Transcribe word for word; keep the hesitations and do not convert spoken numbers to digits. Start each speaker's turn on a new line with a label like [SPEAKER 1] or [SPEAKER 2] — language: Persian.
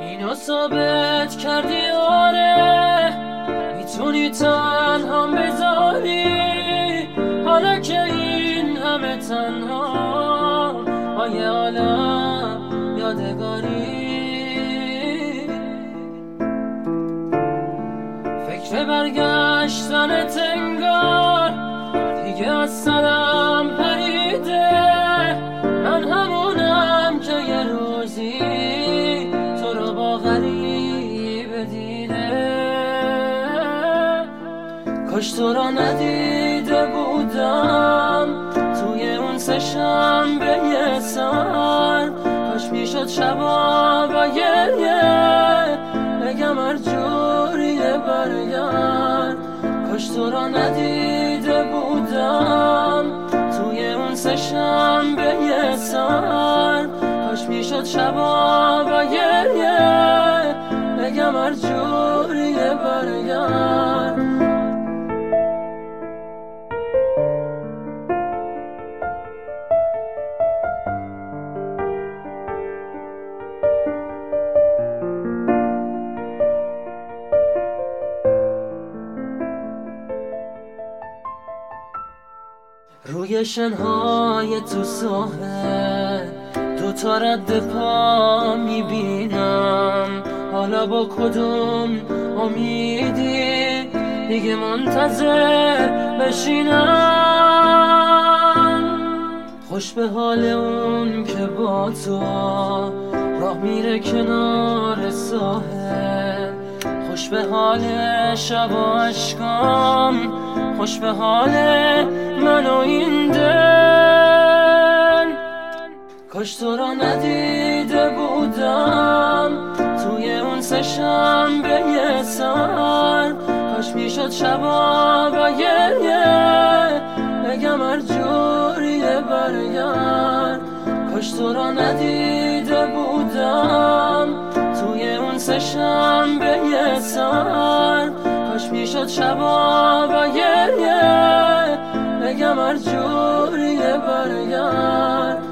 [SPEAKER 1] اینو ثابت کردی آره میتونی تنها بذاری، حالا که این همه تنها با یه عالم یادگاری. فکر برگشتن تنگار دیگه از سرم پریده، من همونم که یه روزی تو رو با غریبه دیده. کاش تو رو ندیده بودم توی اون سه شنبه یه سر، کاش میشد شبا با گریه بگم هر جوریه برگرد. کاش تو رو ندیده بودم توی اون سه شنبه یه سر، کاش میشد شبا با گریه بگم هر جوریه برگرد. روی شنهای تو ساحل دو تا رد پا میبینم، حالا با کدوم امیدی دیگه منتظر بشینم. خوش به حال اون که با تو راه میره کنار ساحل، خوش به حال شب و عشقام، خوش به حال من و این دل. کاش تو رو ندیده بودم توی اون سه شنبه یه سر، کاش میشد شبا با گریه بگم هر جوریه برگرد. کاش تو رو ندیده بودم توی اون سه شنبه یه سر، کاش میشد شبا با گریه بگم هر جوریه برگرد.